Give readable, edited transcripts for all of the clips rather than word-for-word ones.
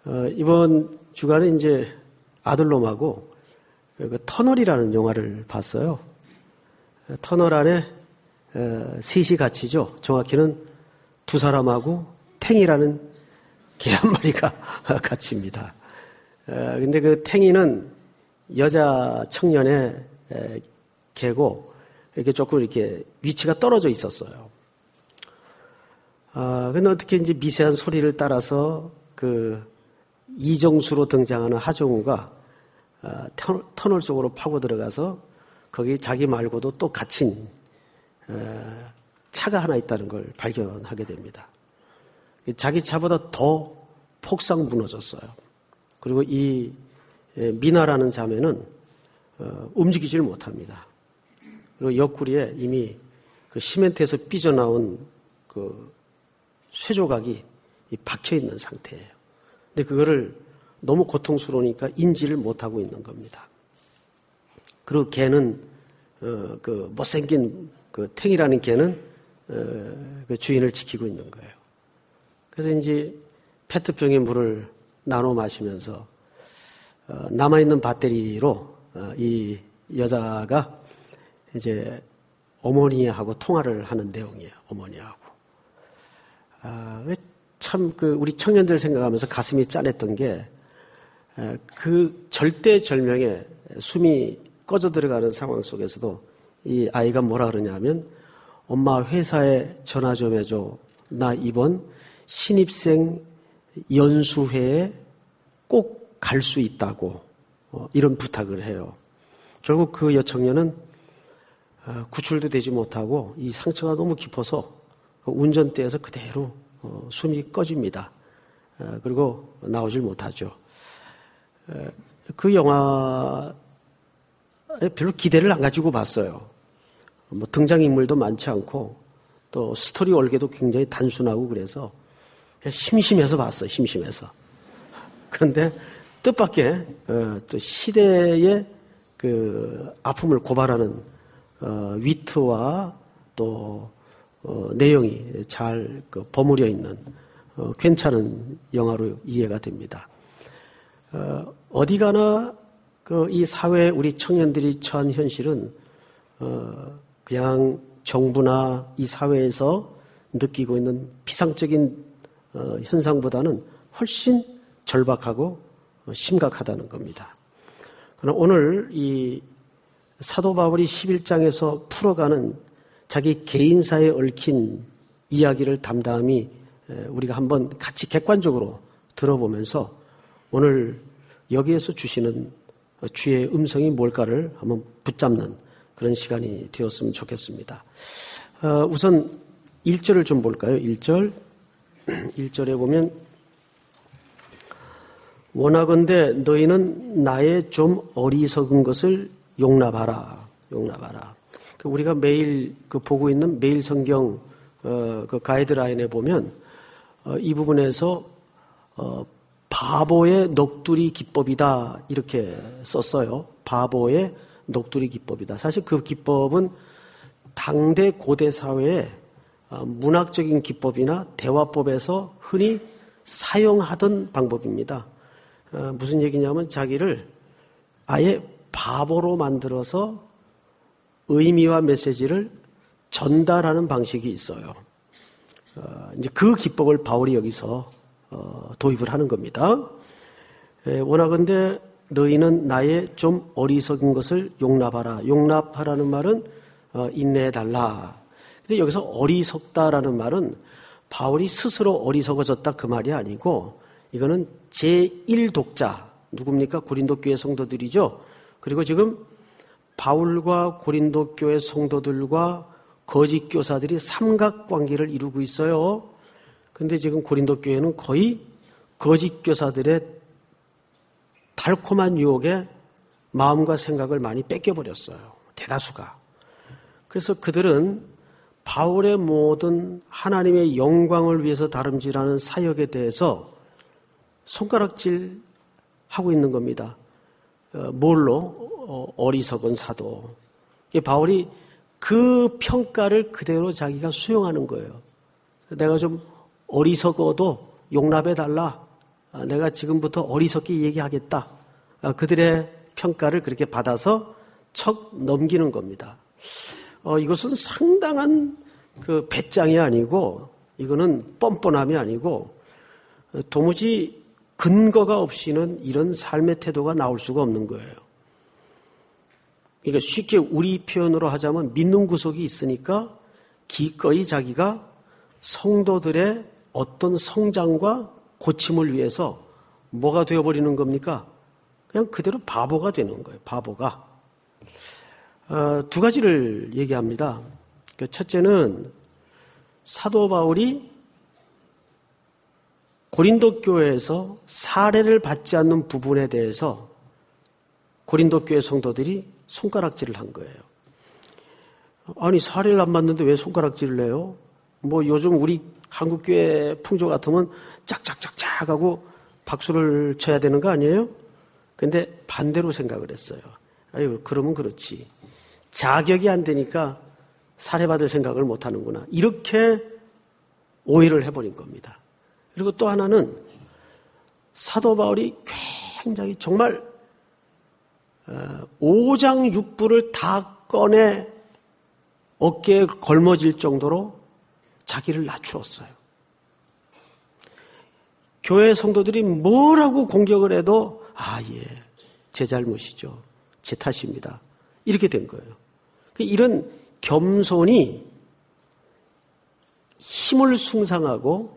이번 주간에 이제 아들놈하고 그 터널이라는 영화를 봤어요. 터널 안에 셋이 갇히죠. 정확히는 두 사람하고 탱이라는 개 한 마리가 갇힙니다. 근데 그 탱이는 여자 청년의 개고 이렇게 조금 이렇게 위치가 떨어져 있었어요. 근데 어떻게 이제 미세한 소리를 따라서 그 이정수로 등장하는 하정우가 터널 속으로 파고 들어가서 거기 자기 말고도 또 갇힌 차가 하나 있다는 걸 발견하게 됩니다. 자기 차보다 더 폭삭 무너졌어요. 그리고 이 미나라는 자매는 움직이질 못합니다. 그리고 옆구리에 이미 그 시멘트에서 삐져나온 그 쇠조각이 박혀 있는 상태예요. 근데 그거를 너무 고통스러우니까 인지를 못하고 있는 겁니다. 그리고 개는 그 못생긴 그 탱이라는 개는 그 주인을 지키고 있는 거예요. 그래서 이제 페트병에 물을 나눠 마시면서 남아있는 배터리로 이 여자가 이제 어머니하고 통화를 하는 내용이에요. 어머니하고. 참 그 우리 청년들 생각하면서 가슴이 짠했던 게 그 절대절명에 숨이 꺼져 들어가는 상황 속에서도 이 아이가 뭐라 그러냐면 엄마 회사에 전화 좀 해줘. 나 이번 신입생 연수회에 꼭 갈 수 있다고 이런 부탁을 해요. 결국 그 여청년은 구출도 되지 못하고 이 상처가 너무 깊어서 운전대에서 그대로 숨이 꺼집니다. 그리고 나오질 못하죠. 그 영화에 별로 기대를 안 가지고 봤어요. 뭐 등장인물도 많지 않고 또 스토리 얼개도 굉장히 단순하고 그래서 그냥 심심해서 봤어요. 심심해서. 그런데 뜻밖의 또 시대의 그 아픔을 고발하는 위트와 또 내용이 잘 버무려 있는 괜찮은 영화로 이해가 됩니다. 어디 가나 이 사회 우리 청년들이 처한 현실은 그냥 정부나 이 사회에서 느끼고 있는 비상적인 현상보다는 훨씬 절박하고 심각하다는 겁니다. 그러나 오늘 이 사도 바울이 11장에서 풀어가는 자기 개인사에 얽힌 이야기를 담담히 우리가 한번 같이 객관적으로 들어보면서 오늘 여기에서 주시는 주의 음성이 뭘까를 한번 붙잡는 그런 시간이 되었으면 좋겠습니다. 우선 1절을 좀 볼까요? 1절. 1절에 보면 원하건대 너희는 나의 좀 어리석은 것을 용납하라. 용납하라. 우리가 매일 보고 있는 매일 성경 그 가이드라인에 보면 이 부분에서 바보의 넋두리 기법이다 이렇게 썼어요. 바보의 넋두리 기법이다. 사실 그 기법은 당대 고대 사회의 문학적인 기법이나 대화법에서 흔히 사용하던 방법입니다. 무슨 얘기냐면 자기를 아예 바보로 만들어서 의미와 메시지를 전달하는 방식이 있어요. 이제 그 기법을 바울이 여기서 도입을 하는 겁니다. 원하건대 너희는 나의 좀 어리석은 것을 용납하라. 용납하라는 말은 인내해달라. 근데 여기서 어리석다라는 말은 바울이 스스로 어리석어졌다 그 말이 아니고 이거는 제1독자 누굽니까? 고린도 교회 성도들이죠. 그리고 지금 바울과 고린도 교회 성도들과 거짓 교사들이 삼각관계를 이루고 있어요. 근데 지금 고린도 교회는 거의 거짓 교사들의 달콤한 유혹에 마음과 생각을 많이 뺏겨버렸어요. 대다수가. 그래서 그들은 바울의 모든 하나님의 영광을 위해서 다름질하는 사역에 대해서 손가락질 하고 있는 겁니다. 뭘로? 어리석은 사도. 바울이 그 평가를 그대로 자기가 수용하는 거예요. 내가 좀 어리석어도 용납해달라. 내가 지금부터 어리석게 얘기하겠다. 그들의 평가를 그렇게 받아서 척 넘기는 겁니다. 이것은 상당한 그 배짱이 아니고 이거는 뻔뻔함이 아니고 도무지 근거가 없이는 이런 삶의 태도가 나올 수가 없는 거예요. 그러니까 쉽게 우리 표현으로 하자면 믿는 구석이 있으니까 기꺼이 자기가 성도들의 어떤 성장과 고침을 위해서 뭐가 되어버리는 겁니까? 그냥 그대로 바보가 되는 거예요. 바보가. 두 가지를 얘기합니다. 첫째는 사도 바울이 고린도 교회에서 사례를 받지 않는 부분에 대해서 고린도 교회 성도들이 손가락질을 한 거예요. 아니 사례를 안 받는데 왜 손가락질을 해요? 뭐 요즘 우리 한국 교회 풍조 같으면 짝짝짝짝 하고 박수를 쳐야 되는 거 아니에요? 근데 반대로 생각을 했어요. 아유 그러면 그렇지. 자격이 안 되니까 사례받을 생각을 못 하는구나. 이렇게 오해를 해버린 겁니다. 그리고 또 하나는 사도 바울이 굉장히 정말 5장 6부를 다 꺼내 어깨에 걸머질 정도로 자기를 낮추었어요. 교회 성도들이 뭐라고 공격을 해도 예, 제 잘못이죠. 제 탓입니다. 이렇게 된 거예요. 이런 겸손이 힘을 숭상하고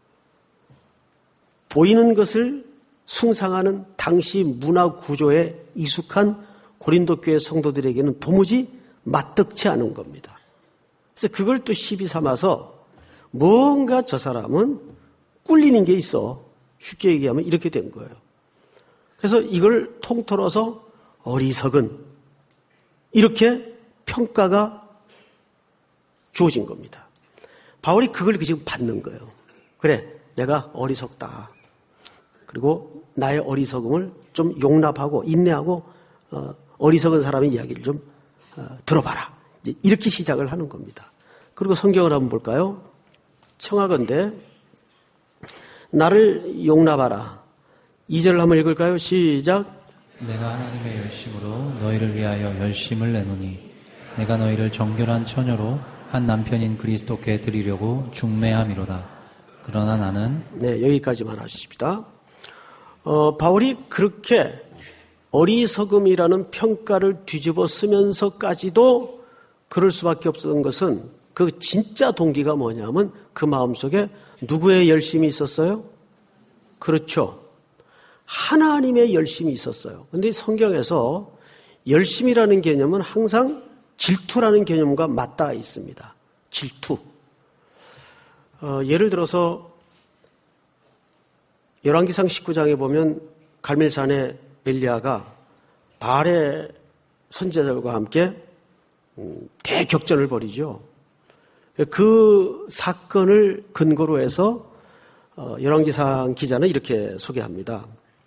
보이는 것을 숭상하는 당시 문화 구조에 익숙한 고린도 교회 성도들에게는 도무지 맞득치 않은 겁니다. 그래서 그걸 또 시비 삼아서 뭔가 저 사람은 꿀리는 게 있어. 쉽게 얘기하면 이렇게 된 거예요. 그래서 이걸 통틀어서 어리석은 이렇게 평가가 주어진 겁니다. 바울이 그걸 지금 받는 거예요. 그래, 내가 어리석다. 그리고 나의 어리석음을 좀 용납하고 인내하고 어리석은 사람의 이야기를 좀 들어봐라. 이제 이렇게 시작을 하는 겁니다. 그리고 성경을 한번 볼까요? 청하건대 나를 용납하라. 2절 한번 읽을까요? 시작. 내가 하나님의 열심으로 너희를 위하여 열심을 내노니 내가 너희를 정결한 처녀로 한 남편인 그리스도께 드리려고 중매함이로다. 그러나 나는 여기까지만 하십시다. 바울이 그렇게 어리석음이라는 평가를 뒤집어 쓰면서까지도 그럴 수밖에 없었던 것은 그 진짜 동기가 뭐냐면 그 마음속에 누구의 열심이 있었어요? 그렇죠. 하나님의 열심이 있었어요. 그런데 성경에서 열심이라는 개념은 항상 질투라는 개념과 맞닿아 있습니다. 질투. 예를 들어서 열왕기상 19장에 보면 갈멜산의 엘리야가 바알의 선지자들과 함께 대격전을 벌이죠. 그 사건을 근거로 해서 열왕기상 기자는 이렇게 소개합니다.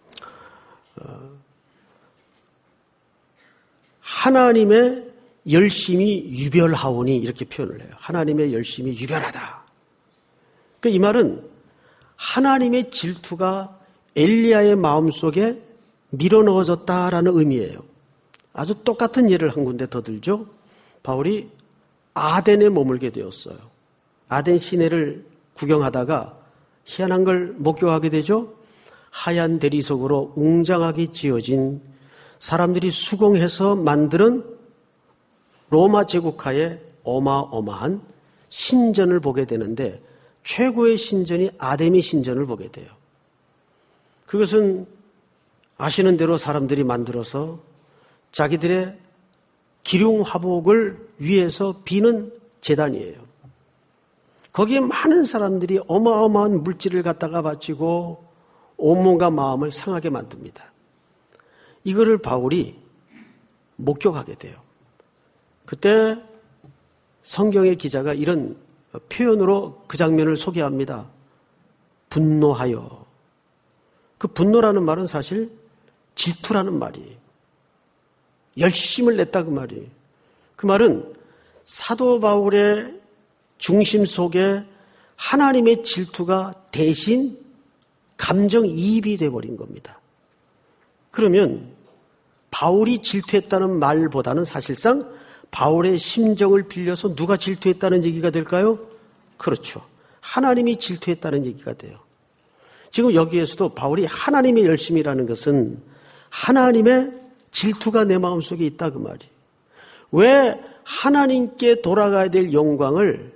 하나님의 열심이 유별하오니 이렇게 표현을 해요. 하나님의 열심이 유별하다. 그러니까 이 말은 하나님의 질투가 엘리야의 마음속에 밀어넣어졌다라는 의미예요. 아주 똑같은 예를 한 군데 더 들죠. 바울이 아덴에 머물게 되었어요. 아덴 시내를 구경하다가 희한한 걸 목격하게 되죠. 하얀 대리석으로 웅장하게 지어진 사람들이 수공해서 만드는 로마 제국하에 어마어마한 신전을 보게 되는데 최고의 신전이 아데미 신전을 보게 돼요. 그것은 아시는 대로 사람들이 만들어서 자기들의 기륭 화복을 위해서 비는 제단이에요. 거기에 많은 사람들이 어마어마한 물질을 갖다가 바치고 온몸과 마음을 상하게 만듭니다. 이거를 바울이 목격하게 돼요. 그때 성경의 기자가 이런 표현으로 그 장면을 소개합니다. 분노하여. 그 분노라는 말은 사실 질투라는 말이에요. 열심을 냈다 그 말이에요. 그 말은 사도 바울의 중심 속에 하나님의 질투가 대신 감정이입이 돼버린 겁니다. 그러면 바울이 질투했다는 말보다는 사실상 바울의 심정을 빌려서 누가 질투했다는 얘기가 될까요? 그렇죠. 하나님이 질투했다는 얘기가 돼요. 지금 여기에서도 바울이 하나님의 열심이라는 것은 하나님의 질투가 내 마음속에 있다 그 말이에요. 왜 하나님께 돌아가야 될 영광을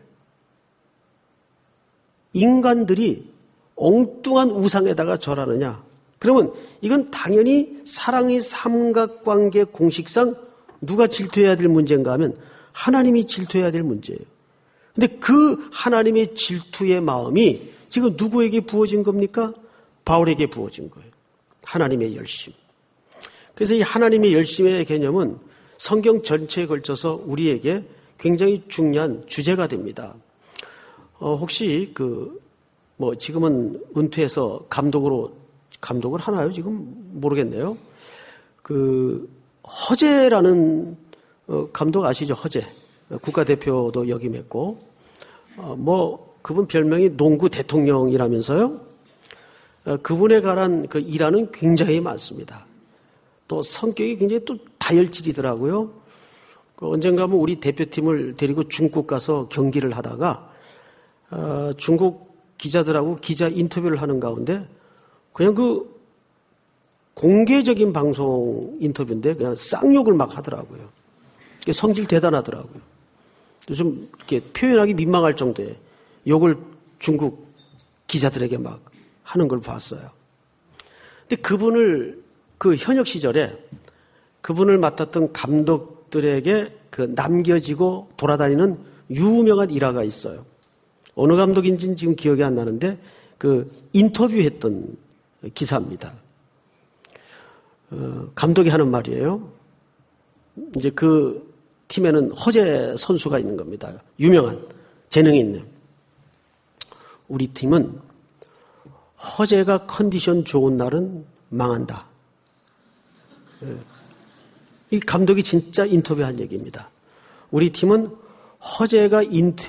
인간들이 엉뚱한 우상에다가 절하느냐? 그러면 이건 당연히 사랑의 삼각관계 공식상 누가 질투해야 될 문제인가 하면 하나님이 질투해야 될 문제예요. 근데 그 하나님의 질투의 마음이 지금 누구에게 부어진 겁니까? 바울에게 부어진 거예요. 하나님의 열심. 그래서 이 하나님의 열심의 개념은 성경 전체에 걸쳐서 우리에게 굉장히 중요한 주제가 됩니다. 혹시 지금은 은퇴해서 감독을 하나요? 지금 모르겠네요. 허재라는 감독 아시죠? 허재. 국가대표도 역임했고, 그분 별명이 농구 대통령이라면서요. 그분에 관한 그 일화는 굉장히 많습니다. 또 성격이 굉장히 또 다혈질이더라고요. 언젠가 우리 대표팀을 데리고 중국 가서 경기를 하다가 중국 기자들하고 기자 인터뷰를 하는 가운데 그냥 공개적인 방송 인터뷰인데 그냥 쌍욕을 막 하더라고요. 성질 대단하더라고요. 좀 이렇게 표현하기 민망할 정도의 욕을 중국 기자들에게 막 하는 걸 봤어요. 근데 그분을 현역 시절에 그분을 맡았던 감독들에게 남겨지고 돌아다니는 유명한 일화가 있어요. 어느 감독인지는 지금 기억이 안 나는데 인터뷰했던 기사입니다. 감독이 하는 말이에요. 이제 그 팀에는 허재 선수가 있는 겁니다. 유명한 재능이 있는. 우리 팀은 허재가 컨디션 좋은 날은 망한다. 이 감독이 진짜 인터뷰한 얘기입니다. 우리 팀은 허재가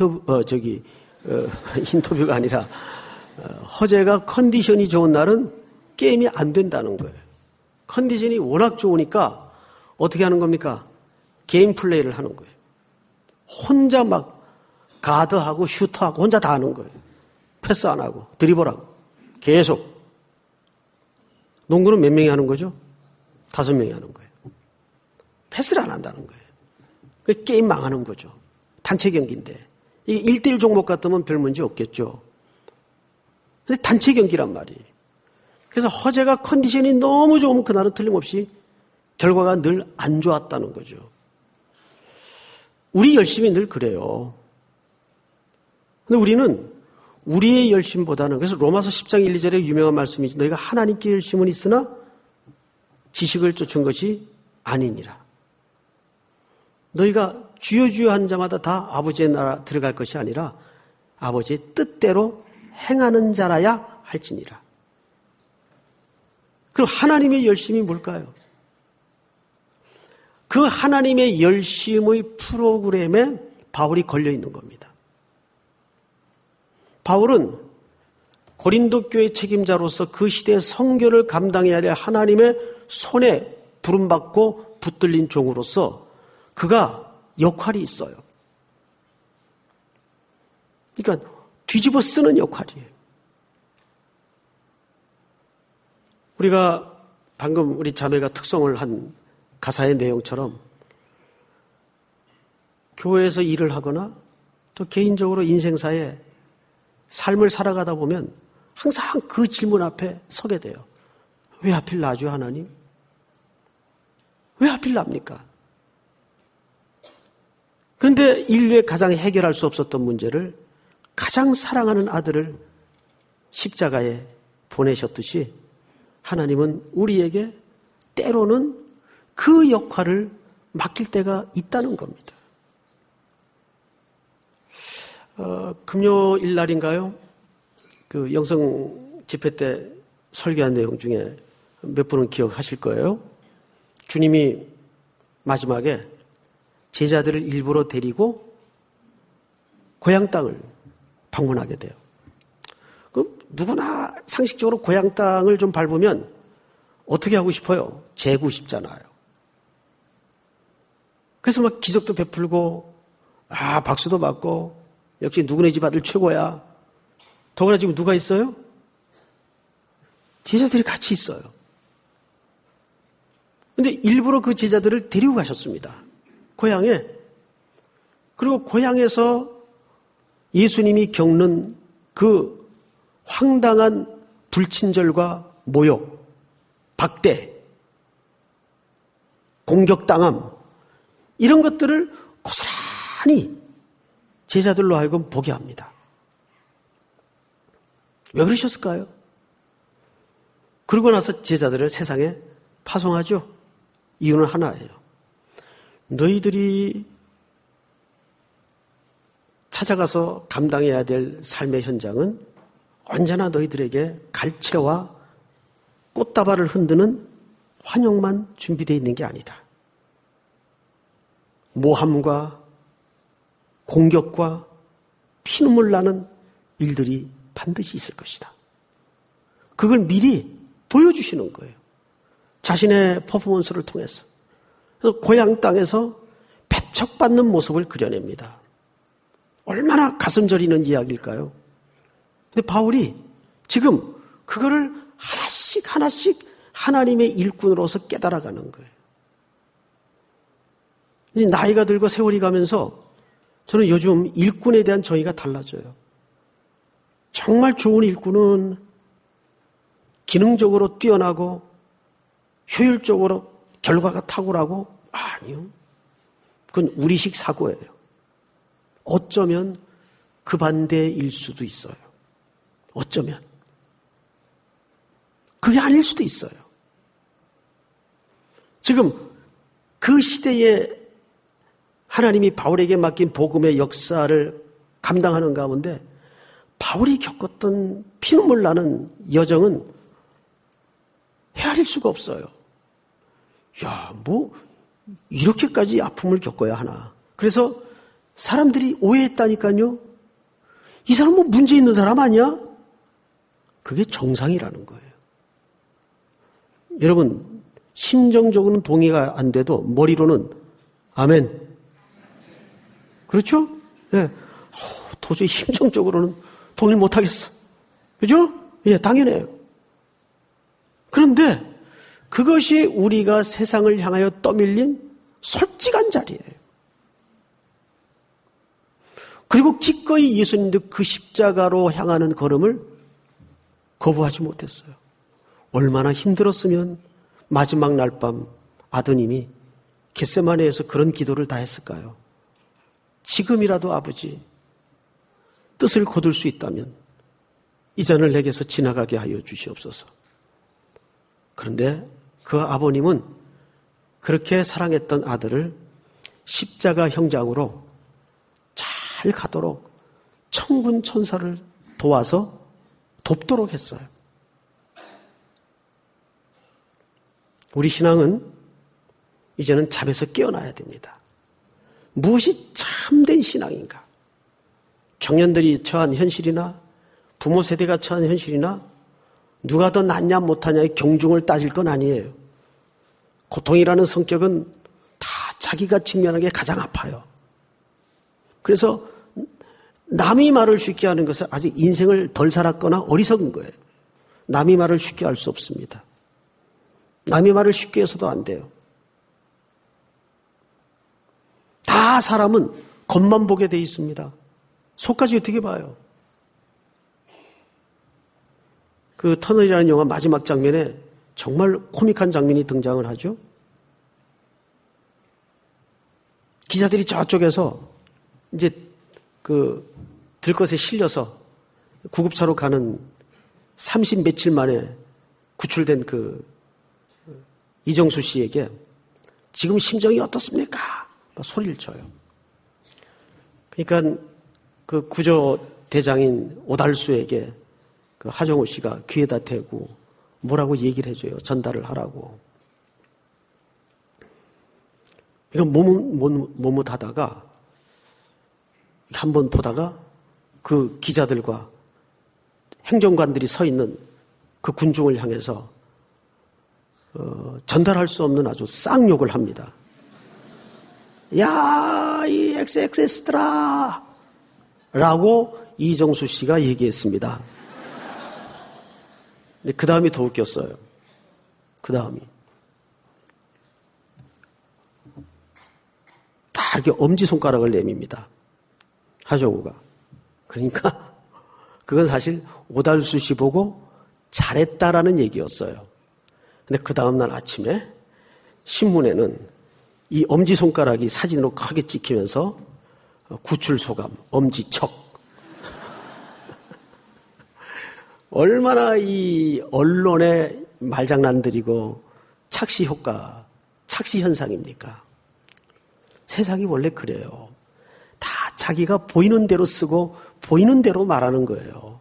인터뷰가 아니라 허재가 컨디션이 좋은 날은 게임이 안 된다는 거예요. 컨디션이 워낙 좋으니까 어떻게 하는 겁니까? 게임 플레이를 하는 거예요. 혼자 막 가드하고 슈터하고 혼자 다 하는 거예요. 패스 안 하고 드리블하고 계속. 농구는 몇 명이 하는 거죠? 5명이 하는 거예요. 패스를 안 한다는 거예요. 게임 망하는 거죠. 단체 경기인데. 이게 1대1 종목 같으면 별 문제 없겠죠. 근데 단체 경기란 말이에요. 그래서 허재가 컨디션이 너무 좋으면 그날은 틀림없이 결과가 늘 안 좋았다는 거죠. 우리 열심이 늘 그래요. 근데 우리는 우리의 열심보다는 그래서 로마서 10장 1, 2절에 유명한 말씀이지 너희가 하나님께 열심은 있으나 지식을 쫓은 것이 아니니라. 너희가 주여 주여 한 자마다 다 아버지의 나라 들어갈 것이 아니라 아버지의 뜻대로 행하는 자라야 할지니라. 그럼 하나님의 열심이 뭘까요? 그 하나님의 열심의 프로그램에 바울이 걸려 있는 겁니다. 바울은 고린도 교회 책임자로서 그 시대의 선교를 감당해야 될 하나님의 손에 부름받고 붙들린 종으로서 그가 역할이 있어요. 그러니까 뒤집어 쓰는 역할이에요. 우리가 방금 우리 자매가 특성을 한 가사의 내용처럼 교회에서 일을 하거나 또 개인적으로 인생사에 삶을 살아가다 보면 항상 그 질문 앞에 서게 돼요. 왜 하필 나죠, 하나님? 왜 하필 납니까? 그런데 인류에 가장 해결할 수 없었던 문제를 가장 사랑하는 아들을 십자가에 보내셨듯이 하나님은 우리에게 때로는 그 역할을 맡길 때가 있다는 겁니다. 금요일 날인가요? 그 영성 집회 때 설교한 내용 중에 몇 분은 기억하실 거예요. 주님이 마지막에 제자들을 일부러 데리고 고향 땅을 방문하게 돼요. 누구나 상식적으로 고향 땅을 좀 밟으면 어떻게 하고 싶어요? 재고 싶잖아요. 그래서 막 기적도 베풀고, 박수도 받고, 역시 누구네 집 아들 최고야. 더구나 지금 누가 있어요? 제자들이 같이 있어요. 근데 일부러 그 제자들을 데리고 가셨습니다. 고향에. 그리고 고향에서 예수님이 겪는 그 황당한 불친절과 모욕, 박대, 공격당함, 이런 것들을 고스란히 제자들로 하여금 보게 합니다. 왜 그러셨을까요? 그러고 나서 제자들을 세상에 파송하죠. 이유는 하나예요. 너희들이 찾아가서 감당해야 될 삶의 현장은 언제나 너희들에게 갈채와 꽃다발을 흔드는 환영만 준비되어 있는 게 아니다. 모함과 공격과 피눈물 나는 일들이 반드시 있을 것이다. 그걸 미리 보여주시는 거예요. 자신의 퍼포먼스를 통해서. 그래서 고향 땅에서 배척받는 모습을 그려냅니다. 얼마나 가슴 저리는 이야기일까요? 근데 바울이 지금 그거를 하나씩 하나씩 하나님의 일꾼으로서 깨달아가는 거예요. 이제 나이가 들고 세월이 가면서 저는 요즘 일꾼에 대한 정의가 달라져요. 정말 좋은 일꾼은 기능적으로 뛰어나고 효율적으로 결과가 탁월하고 아니요. 그건 우리식 사고예요. 어쩌면 그 반대일 수도 있어요. 어쩌면. 그게 아닐 수도 있어요. 지금 그 시대에 하나님이 바울에게 맡긴 복음의 역사를 감당하는 가운데 바울이 겪었던 피눈물 나는 여정은 헤아릴 수가 없어요. 야, 뭐 이렇게까지 아픔을 겪어야 하나. 그래서 사람들이 오해했다니까요. 이 사람 뭐 문제 있는 사람 아니야? 그게 정상이라는 거예요. 여러분, 심정적으로는 동의가 안 돼도 머리로는 아멘. 그렇죠? 예. 도저히 심정적으로는 동의 못 하겠어. 그죠? 예, 당연해요. 그런데 그것이 우리가 세상을 향하여 떠밀린 솔직한 자리예요. 그리고 기꺼이 예수님도 그 십자가로 향하는 걸음을 거부하지 못했어요. 얼마나 힘들었으면 마지막 날 밤 아드님이 겟세마네에서 그런 기도를 다 했을까요? 지금이라도 아버지 뜻을 거둘 수 있다면 이 잔을 내게서 지나가게 하여 주시옵소서. 그런데 그 아버님은 그렇게 사랑했던 아들을 십자가 형장으로 잘 가도록 천군 천사를 도와서 돕도록 했어요. 우리 신앙은 이제는 잠에서 깨어나야 됩니다. 무엇이 참된 신앙인가? 청년들이 처한 현실이나 부모 세대가 처한 현실이나 누가 더 낫냐 못하냐의 경중을 따질 건 아니에요. 고통이라는 성격은 다 자기가 직면한 게 가장 아파요. 그래서 남의 말을 쉽게 하는 것은 아직 인생을 덜 살았거나 어리석은 거예요. 남의 말을 쉽게 할 수 없습니다. 남의 말을 쉽게 해서도 안 돼요. 다 사람은 겉만 보게 돼 있습니다. 속까지 어떻게 봐요? 그 터널이라는 영화 마지막 장면에 정말 코믹한 장면이 등장을 하죠. 기자들이 저쪽에서 이제 그 들것에 실려서 구급차로 가는 30 며칠 만에 구출된 그 이정수 씨에게 지금 심정이 어떻습니까? 막 소리를 쳐요. 그러니까 그 구조대장인 오달수에게 그 하정우 씨가 귀에다 대고 뭐라고 얘기를 해줘요. 전달을 하라고. 이거 머뭇하다가 한번 보다가 그 기자들과 행정관들이 서 있는 그 군중을 향해서 전달할 수 없는 아주 쌍욕을 합니다. 야, 이 XXX들아! 라고 이정수 씨가 얘기했습니다. 근데 그 다음이 더 웃겼어요. 그 다음이. 다 이렇게 엄지손가락을 내밉니다. 하정우가. 그러니까 그건 사실 오달수 씨 보고 잘했다라는 얘기였어요. 근데 그 다음날 아침에 신문에는 이 엄지손가락이 사진으로 크게 찍히면서 구출소감, 엄지척. 얼마나 이 언론의 말장난들이고 착시 효과, 착시 현상입니까? 세상이 원래 그래요. 다 자기가 보이는 대로 쓰고 보이는 대로 말하는 거예요.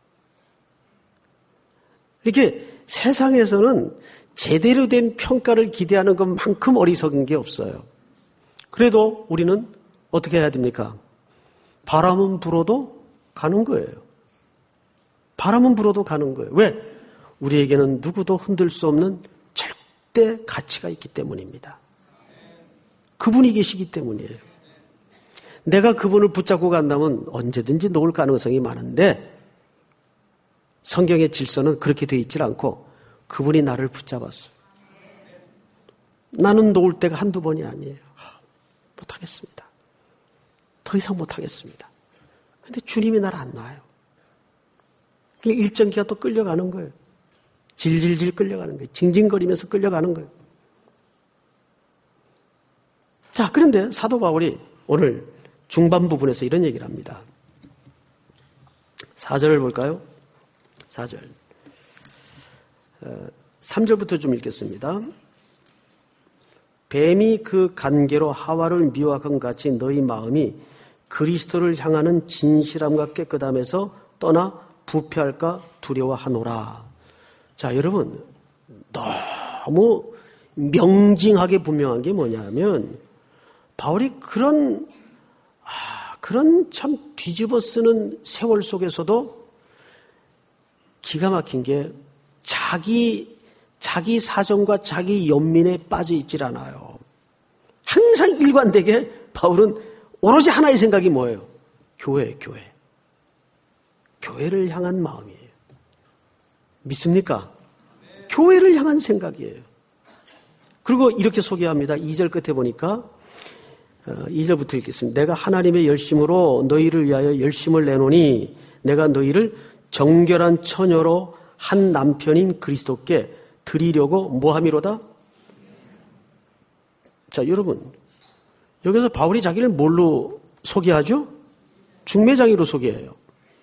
이렇게 세상에서는 제대로 된 평가를 기대하는 것만큼 어리석은 게 없어요. 그래도 우리는 어떻게 해야 됩니까? 바람은 불어도 가는 거예요. 바람은 불어도 가는 거예요. 왜? 우리에게는 누구도 흔들 수 없는 절대 가치가 있기 때문입니다. 그분이 계시기 때문이에요. 내가 그분을 붙잡고 간다면 언제든지 놓을 가능성이 많은데 성경의 질서는 그렇게 되어 있질 않고 그분이 나를 붙잡았어요. 나는 놓을 때가 한두 번이 아니에요. 못하겠습니다. 더 이상 못하겠습니다. 그런데 주님이 나를 안 놔요. 일정기가 또 끌려가는 거예요. 질질질 끌려가는 거예요. 징징거리면서 끌려가는 거예요. 자, 그런데 사도 바울이 오늘 중반 부분에서 이런 얘기를 합니다. 4절을 볼까요? 4절. 3절부터 좀 읽겠습니다. 뱀이 그 간계로 하와를 미워한 같이 너희 마음이 그리스도를 향하는 진실함과 깨끗함에서 떠나 부패할까 두려워하노라. 자, 여러분, 너무 명징하게 분명한 게 뭐냐면 바울이 그런 참 뒤집어 쓰는 세월 속에서도 기가 막힌 게 자기 사정과 자기 연민에 빠져 있질 않아요. 항상 일관되게 바울은 오로지 하나의 생각이 뭐예요? 교회. 교회를 향한 마음이에요. 믿습니까? 교회를 향한 생각이에요. 그리고 이렇게 소개합니다. 2절 끝에 보니까 2절부터 읽겠습니다. 내가 하나님의 열심으로 너희를 위하여 열심을 내노니 내가 너희를 정결한 처녀로 한 남편인 그리스도께 드리려고 뭐함이로다? 자, 여러분, 여기서 바울이 자기를 뭘로 소개하죠? 중매장이로 소개해요.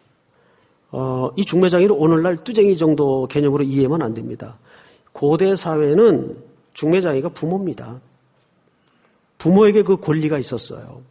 이 중매장이를 오늘날 뚜쟁이 정도 개념으로 이해하면 안 됩니다. 고대 사회는 중매장이가 부모입니다. 부모에게 그 권리가 있었어요.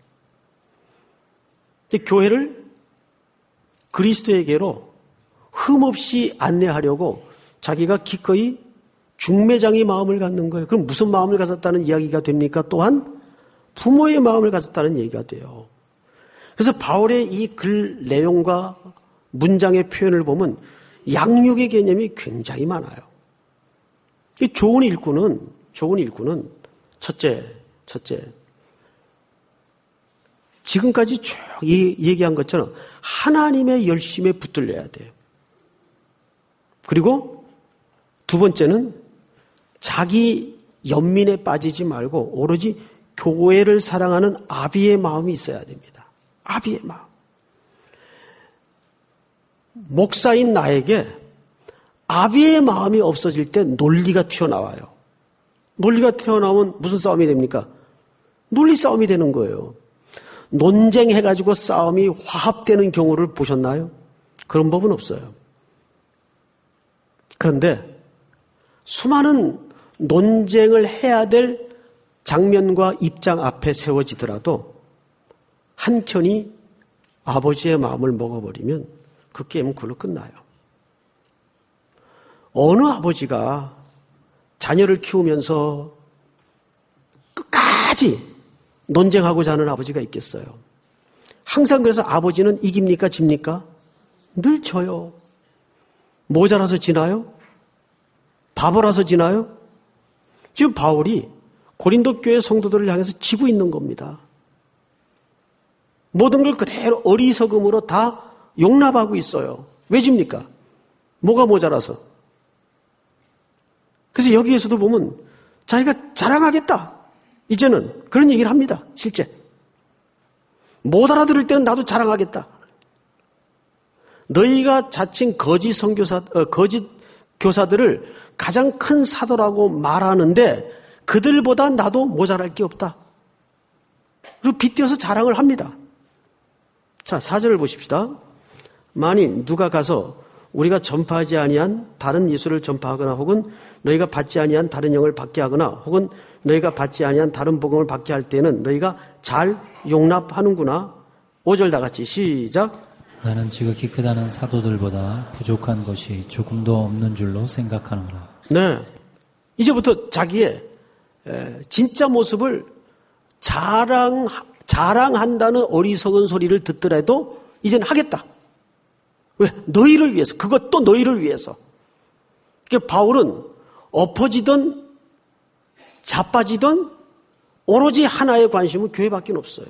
교회를 그리스도에게로 흠없이 안내하려고 자기가 기꺼이 중매장의 마음을 갖는 거예요. 그럼 무슨 마음을 가졌다는 이야기가 됩니까? 또한 부모의 마음을 가졌다는 얘기가 돼요. 그래서 바울의 이 글 내용과 문장의 표현을 보면 양육의 개념이 굉장히 많아요. 좋은 일꾼은 첫째, 지금까지 쭉 얘기한 것처럼 하나님의 열심에 붙들려야 돼요. 그리고 두 번째는 자기 연민에 빠지지 말고 오로지 교회를 사랑하는 아비의 마음이 있어야 됩니다. 아비의 마음. 목사인 나에게 아비의 마음이 없어질 때 논리가 튀어나와요. 논리가 튀어나오면 무슨 싸움이 됩니까? 논리 싸움이 되는 거예요. 논쟁해가지고 싸움이 화합되는 경우를 보셨나요? 그런 법은 없어요. 그런데 수많은 논쟁을 해야 될 장면과 입장 앞에 세워지더라도 한켠이 아버지의 마음을 먹어버리면 그 게임은 그걸로 끝나요. 어느 아버지가 자녀를 키우면서 끝까지 논쟁하고자 하는 아버지가 있겠어요? 항상 그래서 아버지는 이깁니까? 집니까? 늘 져요. 모자라서 지나요? 바보라서 지나요? 지금 바울이 고린도 교회 성도들을 향해서 지고 있는 겁니다. 모든 걸 그대로 어리석음으로 다 용납하고 있어요. 왜 집니까? 뭐가 모자라서. 그래서 여기에서도 보면 자기가 자랑하겠다. 이제는 그런 얘기를 합니다. 실제. 못 알아들을 때는 나도 자랑하겠다. 너희가 자칭 거짓 교사들을 가장 큰 사도라고 말하는데 그들보다 나도 모자랄 게 없다. 그리고 빗대어서 자랑을 합니다. 자, 4절을 보십시다. 만일 누가 가서 우리가 전파하지 아니한 다른 예수를 전파하거나 혹은 너희가 받지 아니한 다른 영을 받게 하거나 혹은 너희가 받지 아니한 다른 복음을 받게 할 때는 너희가 잘 용납하는구나. 5절 다 같이 시작. 나는 지극히 크다는 사도들보다 부족한 것이 조금도 없는 줄로 생각하노라. 네, 이제부터 자기의 진짜 모습을 자랑한다는 어리석은 소리를 듣더라도 이젠 하겠다. 왜? 너희를 위해서. 그것도 너희를 위해서. 그러니까 바울은 엎어지던 자빠지던 오로지 하나의 관심은 교회밖에 없어요.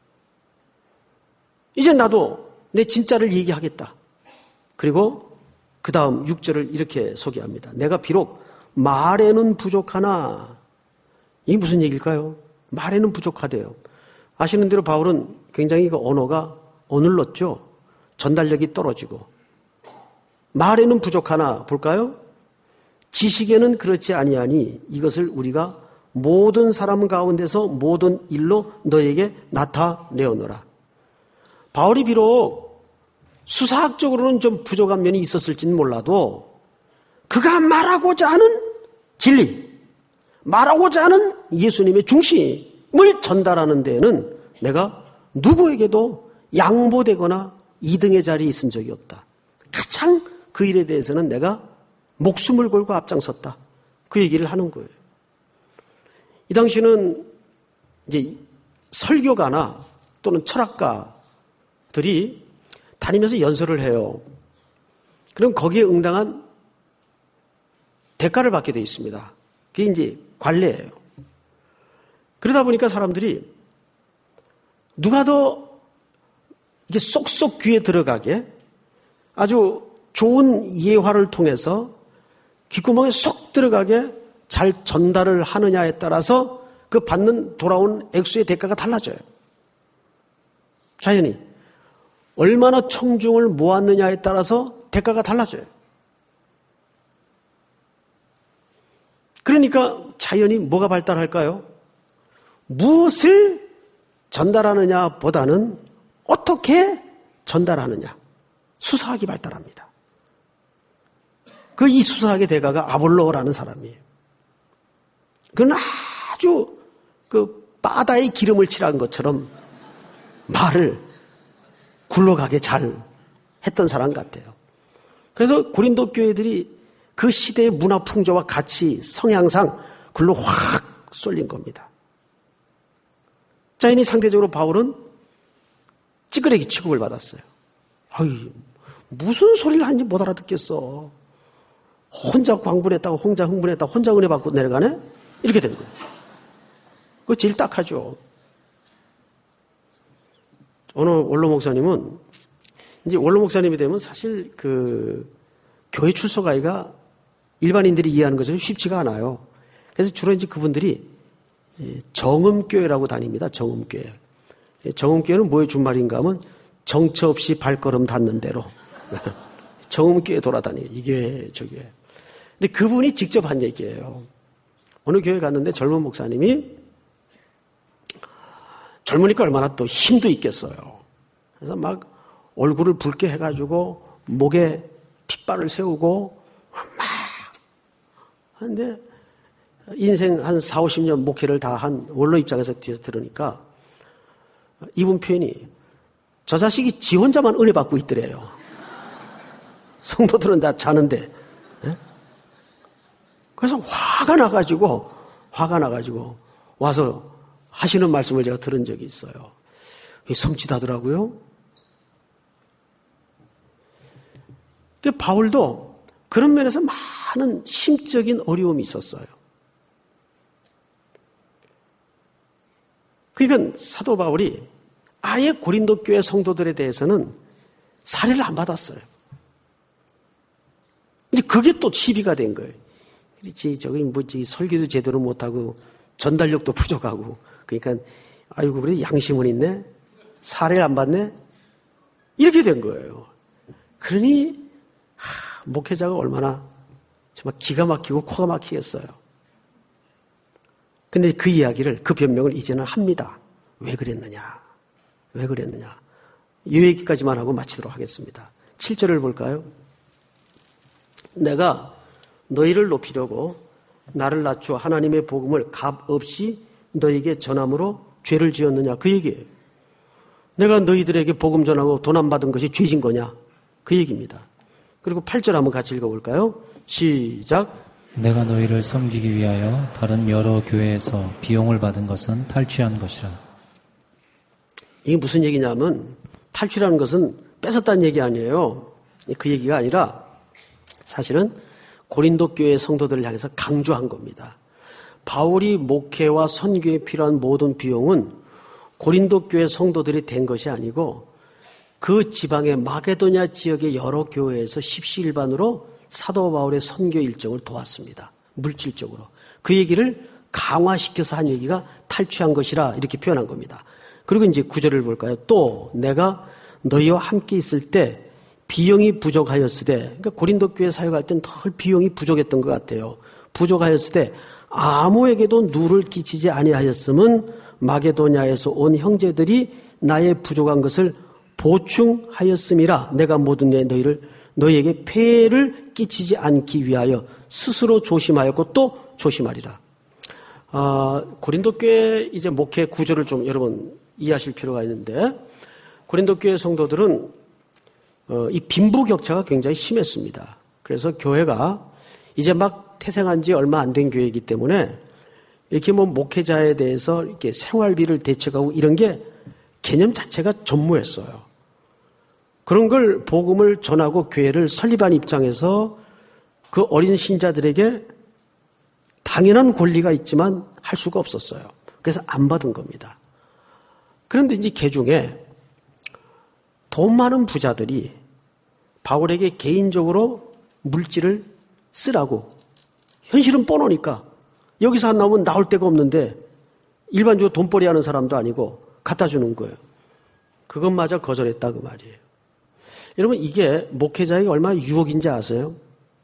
이제 나도 내 진짜를 얘기하겠다. 그리고 그 다음 6절을 이렇게 소개합니다. 내가 비록 말에는 부족하나. 이게 무슨 얘기일까요? 말에는 부족하대요. 아시는 대로 바울은 굉장히 그 언어가 어눌렀죠. 전달력이 떨어지고. 말에는 부족하나 볼까요? 지식에는 그렇지 아니하니 이것을 우리가 모든 사람 가운데서 모든 일로 너에게 나타내어노라. 바울이 비록 수사학적으로는 좀 부족한 면이 있었을지는 몰라도 그가 말하고자 하는 진리, 말하고자 하는 예수님의 중심을 전달하는 데에는 내가 누구에게도 양보되거나 2등의 자리에 있은 적이 없다. 가장 그 일에 대해서는 내가 목숨을 걸고 앞장섰다. 그 얘기를 하는 거예요. 이 당시는 이제 설교가나 또는 철학가들이 다니면서 연설을 해요. 그럼 거기에 응당한 대가를 받게 되어 있습니다. 그게 이제 관례예요. 그러다 보니까 사람들이 누가 더 이게 쏙쏙 귀에 들어가게 아주 좋은 예화를 통해서 귓구멍에 쏙 들어가게 잘 전달을 하느냐에 따라서 그 받는 돌아온 액수의 대가가 달라져요. 자연히 얼마나 청중을 모았느냐에 따라서 대가가 달라져요. 그러니까 자연히 뭐가 발달할까요? 무엇을 전달하느냐 보다는 어떻게 전달하느냐. 수사학이 발달합니다. 이 수사학의 대가가 아볼로라는 사람이에요. 그는 아주 바다에 기름을 칠한 것처럼 말을 굴러가게 잘 했던 사람 같아요. 그래서 고린도 교회들이 그 시대의 문화 풍조와 가치, 성향상 글로 확 쏠린 겁니다. 자연히 상대적으로 바울은 찌끄레기 취급을 받았어요. 아이, 무슨 소리를 하는지 못 알아듣겠어. 혼자 광분했다고, 혼자 흥분했다고, 혼자 은혜 받고 내려가네? 이렇게 된 거예요. 그거 제일 딱하죠. 어느 원로 목사님은, 이제 원로 목사님이 되면 사실 교회 출석하기가 일반인들이 이해하는 것처럼 쉽지가 않아요. 그래서 주로 이제 그분들이 정음교회라고 다닙니다. 정음교회. 정음교회는 뭐의 준말인가 하면 정처 없이 발걸음 닿는 대로. 정음교회 돌아다니요. 이게 저게. 근데 그분이 직접 한 얘기예요. 어느 교회 갔는데 젊은 목사님이 젊으니까 얼마나 또 힘도 있겠어요. 그래서 막 얼굴을 붉게 해가지고 목에 핏발을 세우고 막 하는데 인생 한 4, 50년 목회를 다 한 원로 입장에서 뒤에서 들으니까 이분 표현이 저 자식이 지 혼자만 은혜 받고 있더래요. 성도들은 다 자는데. 네? 그래서 화가 나가지고 와서 하시는 말씀을 제가 들은 적이 있어요. 섬찟하더라고요. 바울도 그런 면에서 많은 심적인 어려움이 있었어요. 그러니까 사도 바울이 아예 고린도 교회 성도들에 대해서는 살해를 안 받았어요. 근데 그게 또 시비가 된 거예요. 그렇지, 저기 설교도 제대로 못하고 전달력도 부족하고, 그러니까 아이고 그래 양심은 있네, 살해를 안 받네, 이렇게 된 거예요. 그러니 목회자가 얼마나 정말 기가 막히고 코가 막히겠어요. 근데 그 이야기를, 그 변명을 이제는 합니다. 왜 그랬느냐? 왜 그랬느냐? 이 얘기까지만 하고 마치도록 하겠습니다. 7절을 볼까요? 내가 너희를 높이려고 나를 낮추어 하나님의 복음을 값없이 너희에게 전함으로 죄를 지었느냐? 그 얘기예요. 내가 너희들에게 복음 전하고 돈 안 받은 것이 죄진 거냐? 그 얘기입니다. 그리고 8절 한번 같이 읽어볼까요? 시작. 내가 너희를 섬기기 위하여 다른 여러 교회에서 비용을 받은 것은 탈취한 것이라. 이게 무슨 얘기냐면 탈취라는 것은 뺏었다는 얘기 아니에요. 그 얘기가 아니라 사실은 고린도 교회 성도들을 향해서 강조한 겁니다. 바울이 목회와 선교에 필요한 모든 비용은 고린도 교회 성도들이 된 것이 아니고 그 지방의 마게도냐 지역의 여러 교회에서 십시일반으로 사도 바울의 선교 일정을 도왔습니다. 물질적으로. 그 얘기를 강화시켜서 한 얘기가 탈취한 것이라 이렇게 표현한 겁니다. 그리고 이제 9절을 볼까요? 또 내가 너희와 함께 있을 때 비용이 부족하였으되, 그러니까 고린도 교회 사역할 때는 늘 비용이 부족했던 것 같아요. 부족하였으되 아무에게도 누를 끼치지 아니하였음은 마게도냐에서 온 형제들이 나의 부족한 것을 보충하였음이라. 내가 모든 너희에게 폐해를 끼치지 않기 위하여 스스로 조심하였고 또 조심하리라. 고린도 교회 이제 목회 구조를 좀 여러분 이해하실 필요가 있는데, 고린도 교회 성도들은 이 빈부격차가 굉장히 심했습니다. 그래서 교회가 이제 막 태생한 지 얼마 안 된 교회이기 때문에 이렇게 목회자에 대해서 이렇게 생활비를 대책하고 이런 게 개념 자체가 전무했어요. 그런 걸 복음을 전하고 교회를 설립한 입장에서 그 어린 신자들에게 당연한 권리가 있지만 할 수가 없었어요. 그래서 안 받은 겁니다. 그런데 이제 개중에 돈 많은 부자들이 바울에게 개인적으로 물질을 쓰라고, 현실은 뻔하니까 여기서 안 나오면 나올 데가 없는데 일반적으로 돈벌이 하는 사람도 아니고 갖다 주는 거예요. 그것마저 거절했다 그 말이에요. 여러분, 이게 목회자에게 얼마나 유혹인지 아세요?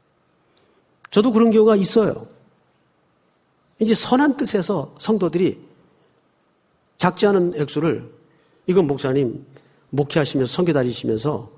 저도 그런 경우가 있어요. 이제 선한 뜻에서 성도들이 작지 않은 액수를, 이건 목사님 목회하시면서 선교 다니시면서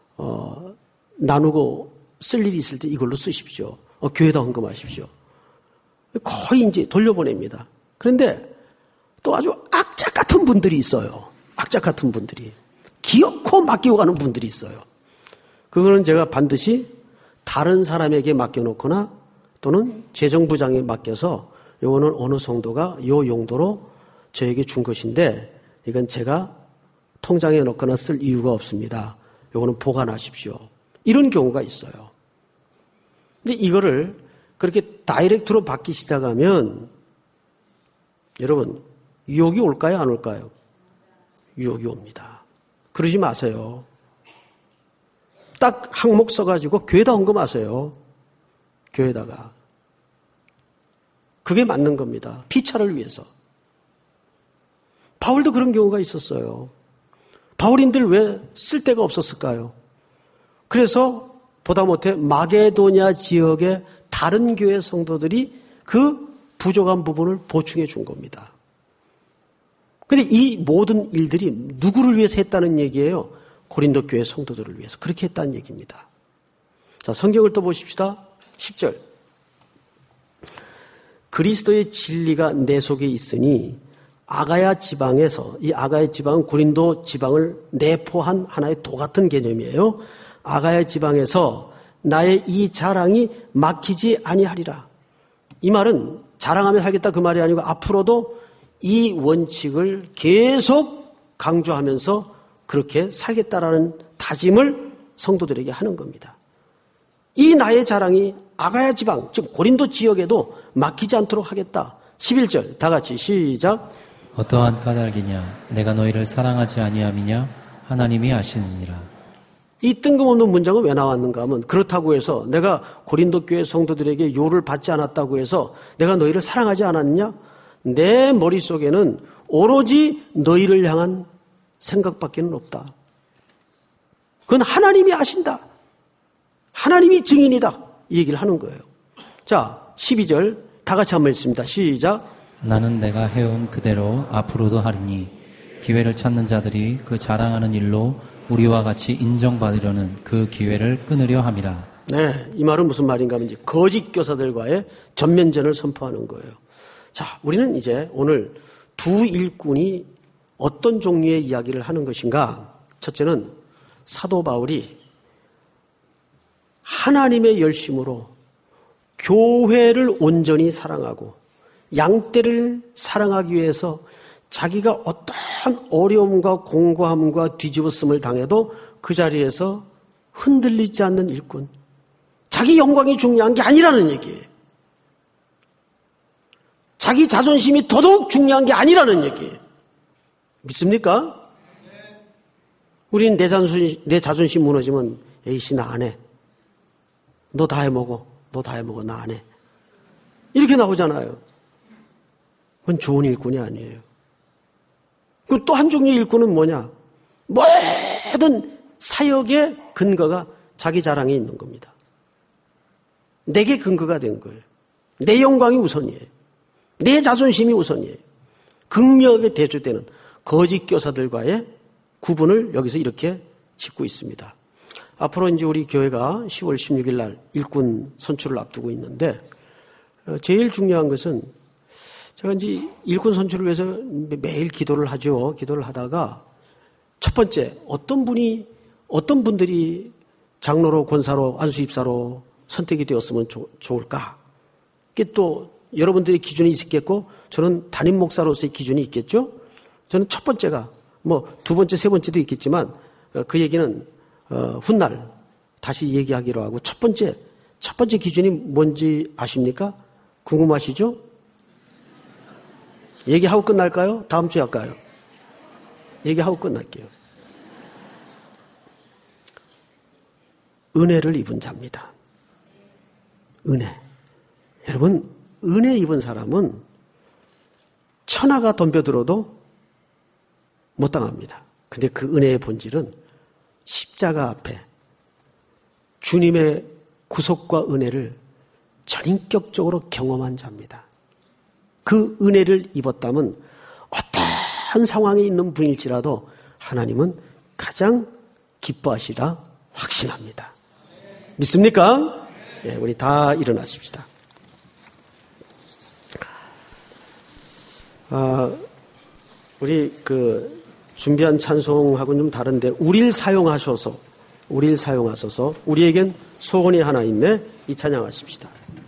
나누고 쓸 일이 있을 때 이걸로 쓰십시오. 교회에다 헌금하십시오. 거의 이제 돌려보냅니다. 그런데 또 아주 악착 같은 분들이 있어요. 악착 같은 분들이. 기어코 맡기고 가는 분들이 있어요. 그거는 제가 반드시 다른 사람에게 맡겨놓거나 또는 재정부장에 맡겨서 요거는 어느 성도가 요 용도로 저에게 준 것인데 이건 제가 통장에 넣거나 쓸 이유가 없습니다. 요거는 보관하십시오. 이런 경우가 있어요. 근데 이거를 그렇게 다이렉트로 받기 시작하면 여러분 유혹이 올까요? 안 올까요? 유혹이 옵니다. 그러지 마세요. 딱 항목 써가지고 교회에다 헌금하세요. 교회에다가. 그게 맞는 겁니다. 피차를 위해서. 바울도 그런 경우가 있었어요. 바울인들 왜 쓸 데가 없었을까요? 그래서 보다 못해 마게도냐 지역의 다른 교회 성도들이 그 부족한 부분을 보충해 준 겁니다. 그런데 이 모든 일들이 누구를 위해서 했다는 얘기예요? 고린도 교회 성도들을 위해서 그렇게 했다는 얘기입니다. 자, 성경을 또 보십시다. 10절. 그리스도의 진리가 내 속에 있으니 아가야 지방에서, 이 아가야 지방은 고린도 지방을 내포한 하나의 도 같은 개념이에요. 아가야 지방에서 나의 이 자랑이 막히지 아니하리라. 이 말은 자랑하며 살겠다 그 말이 아니고 앞으로도 이 원칙을 계속 강조하면서 그렇게 살겠다라는 다짐을 성도들에게 하는 겁니다. 이 나의 자랑이 아가야 지방, 즉 고린도 지역에도 막히지 않도록 하겠다. 11절 다 같이 시작. 어떠한 까닭이냐? 내가 너희를 사랑하지 아니함이냐? 하나님이 아시느니라. 이 뜬금없는 문장은 왜 나왔는가 하면 그렇다고 해서 내가 고린도 교회 성도들에게 요를 받지 않았다고 해서 내가 너희를 사랑하지 않았느냐? 내 머릿속에는 오로지 너희를 향한 생각밖에 없다. 그건 하나님이 아신다. 하나님이 증인이다. 이 얘기를 하는 거예요. 자, 12절 다 같이 한번 읽습니다. 시작. 나는 내가 해온 그대로 앞으로도 하리니 기회를 찾는 자들이 그 자랑하는 일로 우리와 같이 인정받으려는 그 기회를 끊으려 함이라. 네, 이 말은 무슨 말인가 하면 이제 거짓 교사들과의 전면전을 선포하는 거예요. 자, 우리는 이제 오늘 두 일꾼이 어떤 종류의 이야기를 하는 것인가? 첫째는 사도 바울이 하나님의 열심으로 교회를 온전히 사랑하고 양떼를 사랑하기 위해서 자기가 어떠한 어려움과 공고함과 뒤집어쓰임을 당해도 그 자리에서 흔들리지 않는 일꾼. 자기 영광이 중요한 게 아니라는 얘기예요. 자기 자존심이 더더욱 중요한 게 아니라는 얘기예요. 믿습니까? 우리는 내 자존심 무너지면 에이씨 나 안 해. 너 다 해먹어. 너 다 해먹어. 나 안 해. 이렇게 나오잖아요. 그건 좋은 일꾼이 아니에요. 또 한 종류의 일꾼은 뭐냐? 모든 사역의 근거가 자기 자랑에 있는 겁니다. 내게 근거가 된 거예요. 내 영광이 우선이에요. 내 자존심이 우선이에요. 극명하게 대조되는 거짓 교사들과의 구분을 여기서 이렇게 짓고 있습니다. 앞으로 이제 우리 교회가 10월 16일 날 일꾼 선출을 앞두고 있는데 제일 중요한 것은 제가 이제 일꾼 선출을 위해서 매일 기도를 하죠. 기도를 하다가 첫 번째 어떤 분들이 장로로 권사로 안수입사로 선택이 되었으면 좋을까? 이게 또 여러분들의 기준이 있겠고 저는 담임 목사로서의 기준이 있겠죠. 저는 첫 번째가 뭐 두 번째, 세 번째도 있겠지만 그 얘기는 훗날 다시 얘기하기로 하고 첫 번째 기준이 뭔지 아십니까? 궁금하시죠? 얘기하고 끝날까요? 다음 주에 할까요? 얘기하고 끝날게요. 은혜를 입은 자입니다. 은혜. 여러분, 은혜 입은 사람은 천하가 덤벼들어도 못 당합니다. 근데 그 은혜의 본질은 십자가 앞에 주님의 구속과 은혜를 전인격적으로 경험한 자입니다. 그 은혜를 입었다면 어떠한 상황에 있는 분일지라도 하나님은 가장 기뻐하시라 확신합니다. 믿습니까? 네, 우리 다 일어나십시다. 우리 준비한 찬송하고는 좀 다른데 우리를 사용하셔서 우리에겐 소원이 하나 있네. 이 찬양하십시다.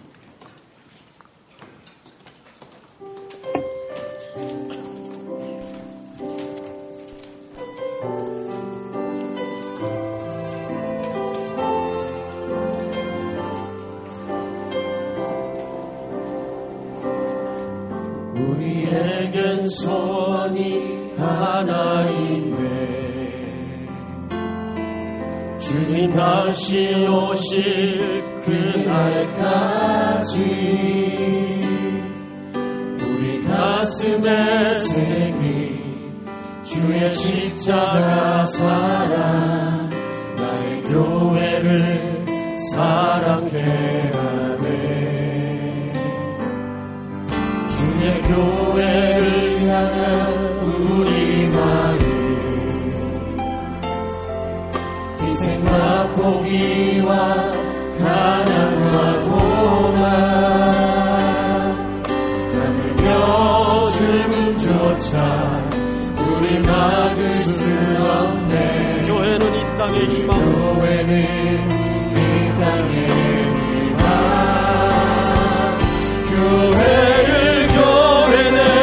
우리에겐 소원이 하나 있네. 주님 다시 오실 그날까지 우리 가슴에 새긴 주의 십자가 사랑 나의 교회를 사랑해 하네. 주의 교회를 향한 우리 마음 희생과 포기와 가난과 고난 땀 흘려 죽음조차 우리 막을 수 없네. 교회는 이 땅의 희망. 교회는 이 땅의 희망. 교회를 교회는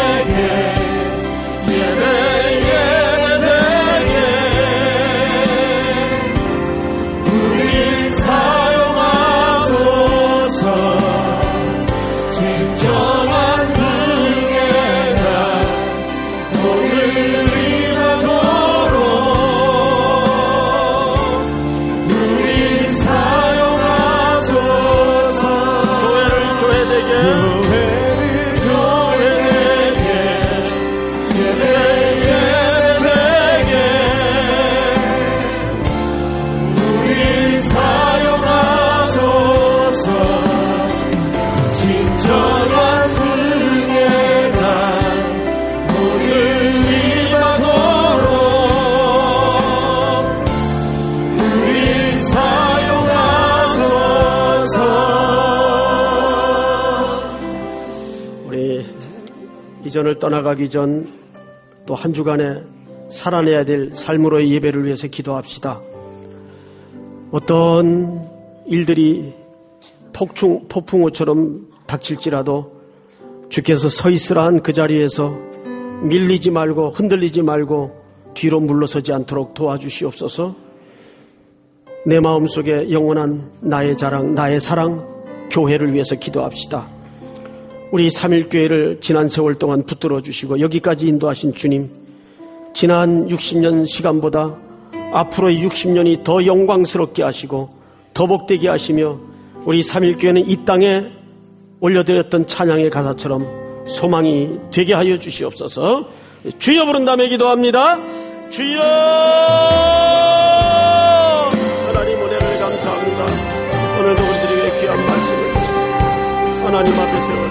정한 은혜가 모든 이바도록 우린 사용하소서. 우리 이전을 떠나가기 전 또 한 주간에 살아내야 될 삶으로의 예배를 위해서 기도합시다. 어떤 일들이 폭풍우처럼 닥칠지라도 주께서 서 있으라 한 그 자리에서 밀리지 말고 흔들리지 말고 뒤로 물러서지 않도록 도와주시옵소서. 내 마음속에 영원한 나의 자랑, 나의 사랑, 교회를 위해서 기도합시다. 우리 3.1교회를 지난 세월 동안 붙들어 주시고 여기까지 인도하신 주님, 지난 60년 시간보다 앞으로의 60년이 더 영광스럽게 하시고 더 복되게 하시며 우리 3.1교회는 이 땅에 올려드렸던 찬양의 가사처럼 소망이 되게 하여 주시옵소서. 주여 부른 다음에 기도합니다. 주여! 하나님 은혜를 감사합니다. 오늘도 우리들에게 귀한 말씀을 주시고 하나님 앞에 세워